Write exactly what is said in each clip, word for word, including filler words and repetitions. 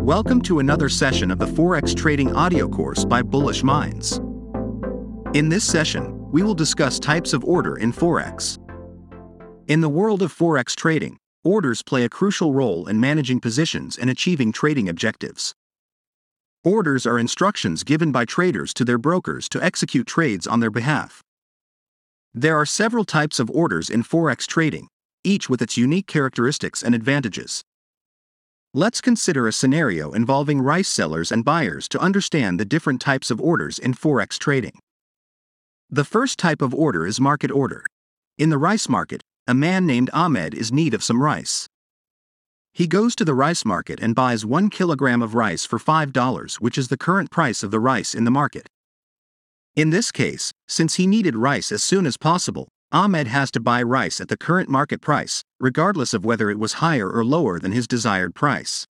Welcome to another session of the Forex Trading audio course by Bullish Minds. In this session, we will discuss types of order in Forex. In the world of Forex trading, orders play a crucial role in managing positions and achieving trading objectives. Orders are instructions given by traders to their brokers to execute trades on their behalf. There are several types of orders in Forex trading, each with its unique characteristics and advantages. Let's consider a scenario involving rice sellers and buyers to understand the different types of orders in Forex trading. The first type of order is market order. In the rice market, a man named Ahmed is in need of some rice. He goes to the rice market and buys one kilogram of rice for five dollars, which is the current price of the rice in the market. In this case, since he needed rice as soon as possible, Ahmed has to buy rice at the current market price, regardless of whether it was higher or lower than his desired price.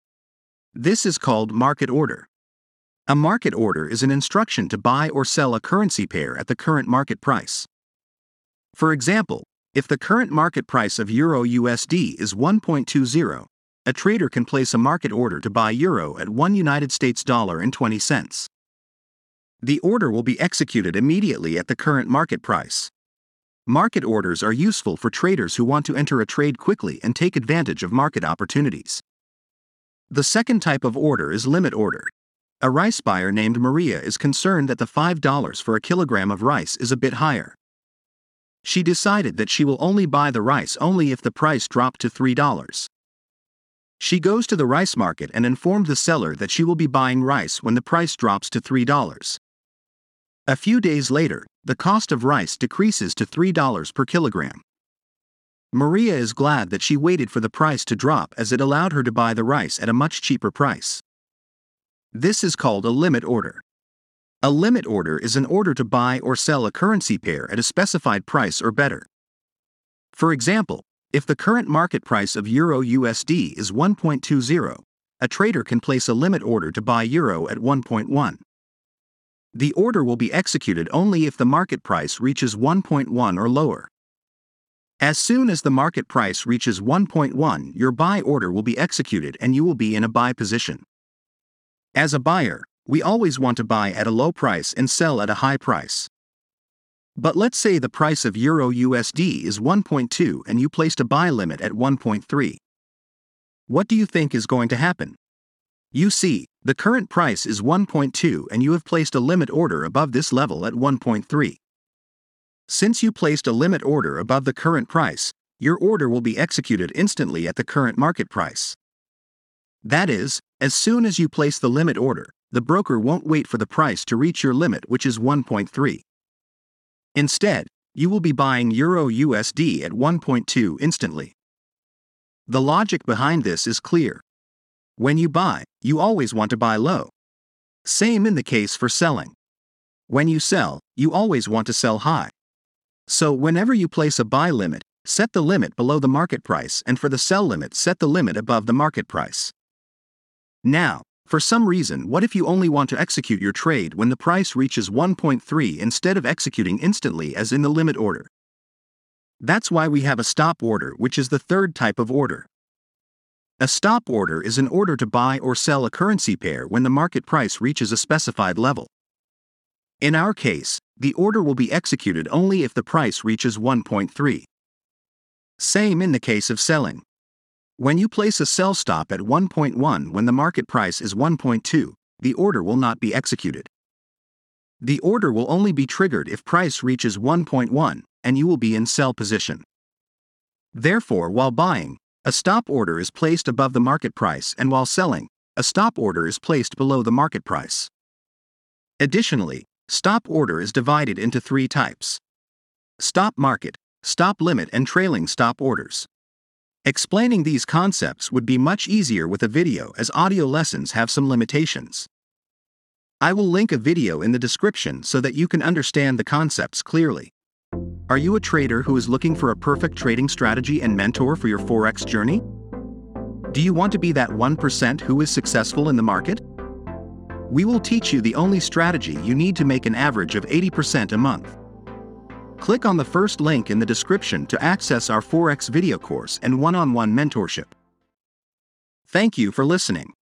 This is called market order. A market order is an instruction to buy or sell a currency pair at the current market price. For example, if the current market price of Euro U S D is one point two zero, a trader can place a market order to buy Euro at one United States dollar and twenty cents. The order will be executed immediately at the current market price. Market orders are useful for traders who want to enter a trade quickly and take advantage of market opportunities. The second type of order is limit order. A rice buyer named Maria is concerned that the five dollars for a kilogram of rice is a bit higher. She decided that she will only buy the rice only if the price dropped to three dollars. She goes to the rice market and informed the seller that she will be buying rice when the price drops to three dollars. A few days later, the cost of rice decreases to three dollars per kilogram. Maria is glad that she waited for the price to drop as it allowed her to buy the rice at a much cheaper price. This is called a limit order. A limit order is an order to buy or sell a currency pair at a specified price or better. For example, if the current market price of Euro U S D is one point two zero, a trader can place a limit order to buy Euro at one point one. The order will be executed only if the market price reaches one point one or lower. As soon as the market price reaches one point one, your buy order will be executed and you will be in a buy position. As a buyer, we always want to buy at a low price and sell at a high price. But let's say the price of Euro U S D is one point two and you placed a buy limit at one point three. What do you think is going to happen? You see, the current price is one point two and you have placed a limit order above this level at one point three. Since you placed a limit order above the current price, your order will be executed instantly at the current market price. That is, as soon as you place the limit order, the broker won't wait for the price to reach your limit, which is one point three. Instead, you will be buying Euro U S D at one point two instantly. The logic behind this is clear. When you buy, you always want to buy low. Same in the case for selling. When you sell, you always want to sell high. So whenever you place a buy limit, set the limit below the market price, and for the sell limit, set the limit above the market price. Now, for some reason, what if you only want to execute your trade when the price reaches one point three instead of executing instantly as in the limit order? That's why we have a stop order, which is the third type of order. A stop order is an order to buy or sell a currency pair when the market price reaches a specified level. In our case, the order will be executed only if the price reaches one point three. Same in the case of selling. When you place a sell stop at one point one when the market price is one point two, the order will not be executed. The order will only be triggered if price reaches one point one, and you will be in sell position. Therefore, while buying, a stop order is placed above the market price, and while selling, a stop order is placed below the market price. Additionally, stop order is divided into three types: stop market, stop limit, and trailing stop orders. Explaining these concepts would be much easier with a video, as audio lessons have some limitations. I will link a video in the description so that you can understand the concepts clearly. Are you a trader who is looking for a perfect trading strategy and mentor for your Forex journey? Do you want to be that one percent who is successful in the market? We will teach you the only strategy you need to make an average of eighty percent a month. Click on the first link in the description to access our Forex video course and one-on-one mentorship. Thank you for listening.